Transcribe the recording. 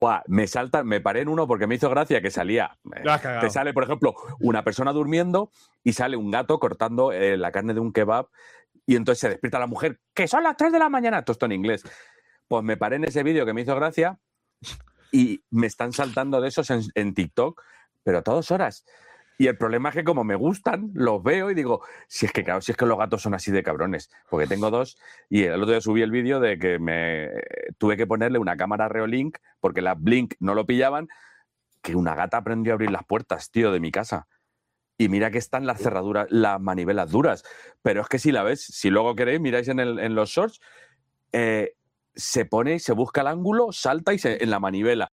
Buah, me paré en uno porque me hizo gracia que salía. Lo has cagado. Te sale, por ejemplo, una persona durmiendo y sale un gato cortando la carne de un kebab y entonces se despierta la mujer, que son las 3 de la mañana, todo esto en inglés. Pues me paré en ese vídeo que me hizo gracia y me están saltando de esos en TikTok, pero a todas horas. Y el problema es que como me gustan, los veo y digo, si es que claro, si es que los gatos son así de cabrones, porque tengo dos y el otro día subí el vídeo de que me tuve que ponerle una cámara Reolink porque las Blink no lo pillaban, que una gata aprendió a abrir las puertas, tío, de mi casa. Y mira que están las cerraduras, las manivelas duras. Pero es que si la ves, si luego queréis, miráis en los shorts, se pone, se busca el ángulo, salta y en la manivela.